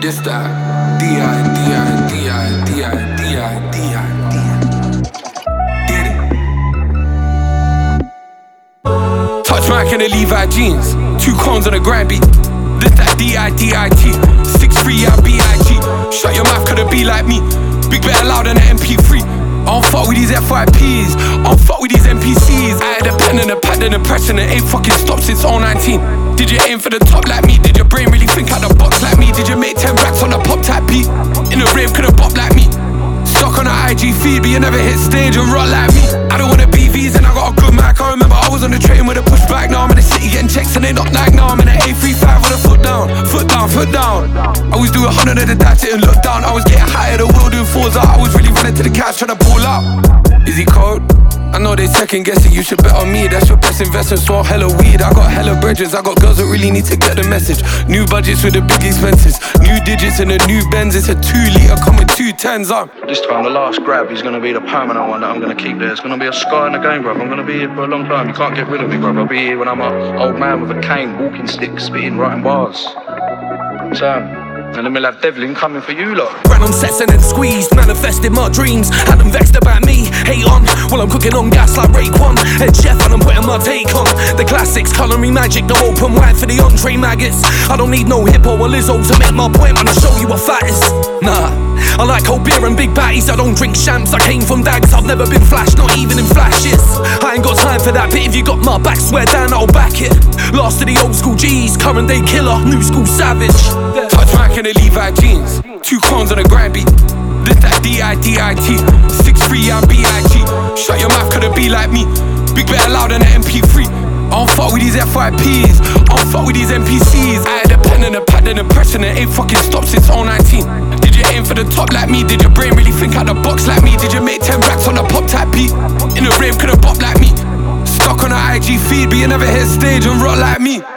This that D-I-D-I-D-I-D-I-D-I-D-I-D-I. Did it. Touch Mike in the Levi jeans, 2 cones on a grind beat. This that D-I-D-I-T, 6'3" I'm B-I-G. Shut your mouth, couldn't be like me. Big better loud than an MP3. I don't fuck with these FYPs, I don't fuck with these NPCs. I had a pen and a pad and a press and it ain't fucking stopped since 019. Did you aim for the top like me? Did your brain really think out the box like me? Did you make 10 racks on a pop type beat? In the rave couldn't bop like me. Stuck on an IG feed but you never hit stage and rock like me. I don't wanna be V's and I got a good mic. I remember I was on the train with a pushback. Now I'm in the city getting checks and they not like now. I'm in an A35 with a foot down, foot down, foot down. I always do 100 at the dash, didn't look down. I was getting higher, the wheel doing fours out. I was really running to the couch trying to pull out. Is he cold? I know they second guess it, you should bet on me. That's your best investment, smoke hella weed. I got hella bridges, I got girls that really need to get the message. New budgets with the big expenses, new digits in the new Benz. It's a 2 litre, come with 2 10s up. This time the last grab is gonna be the permanent one that I'm gonna keep there. It's gonna be a scar in the game, bruv. I'm gonna be here for a long time, you can't get rid of me, bruv. I'll be here when I'm an old man with a cane, walking stick, spitting, writing bars. Sam. And then we'll have Devlin coming for you lot. Ran on sets and then squeezed, manifested my dreams. Had them vexed about me, hate on. While I'm cooking on gas like Raekwon. Head chef and I'm putting my take on the classics, culinary magic, the open wide for the entree maggots. I don't need no hippo or Lizzo to make my point when I show you what fat is. Nah, I like cold beer and big batties. I don't drink champs, I came from dags. I've never been flashed, not even in flashes. I ain't got time for that, but if you got my back, swear down I'll back it. Last of the old school G's, current day killer, new school savage. Touch Mike in the Levi jeans, 2 cones on a grind beat. This that D-I-D-I-T, 6'3" I'm B-I-G. Shut your mouth, couldn't be like me. Big better loud than an MP3. I don't fuck with these FYPs, I don't fuck with these NPCs. I had a pen and a pad and a press and it ain't fucking stopped since 019. Did you aim for the top like me? Did your brain really think out the box like me? Did you make 10 racks on a pop type beat? In the rave couldn't bop like me. Stuck on an IG feed but you never hit stage and rock like me.